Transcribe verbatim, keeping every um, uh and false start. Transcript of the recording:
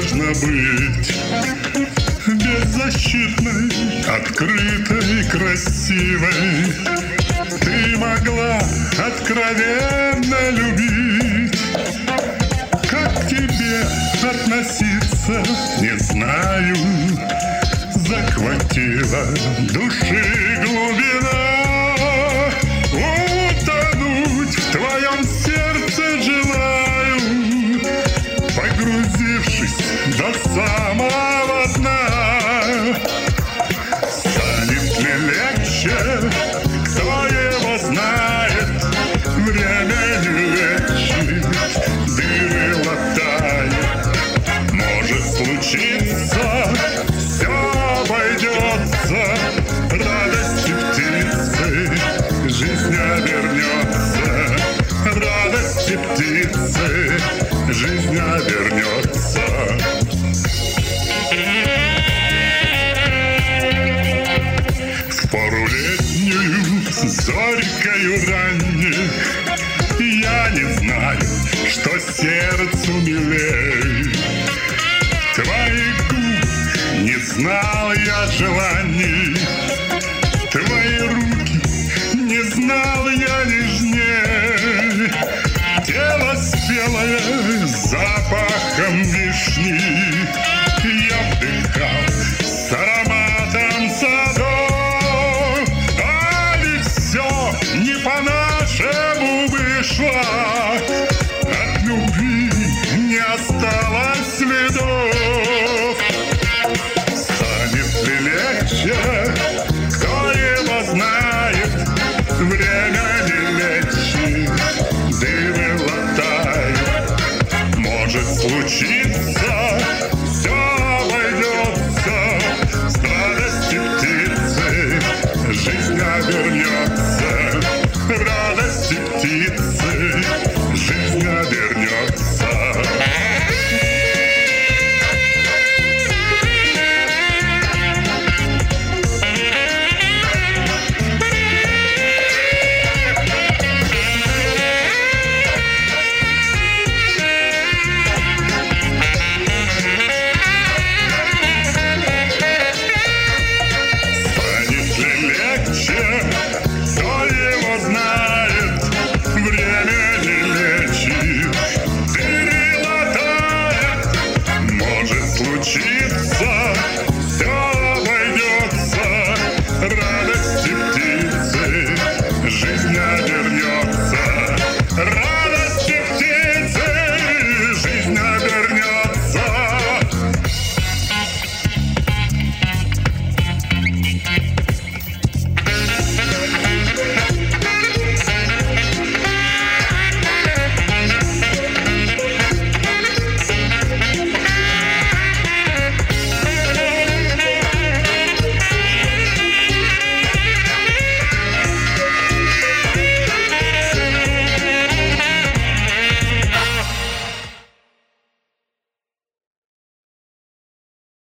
можно быть беззащитной, открытой, красивой. Ты могла откровенно любить. Как к тебе относиться, не знаю. Захватила души глубина. Утонуть в твоем сердце желаю, погрузившись до самого дна. Станет ли легче, кто его знает? Время не лечит, дыры латает. Может случиться, все обойдется. Радости птицы жизнь обернется. Радости птицы жизнь обернется. В пору летнюю, зорькою ранней, я не знаю, что сердцу милей. Твоих губ не знал я желания.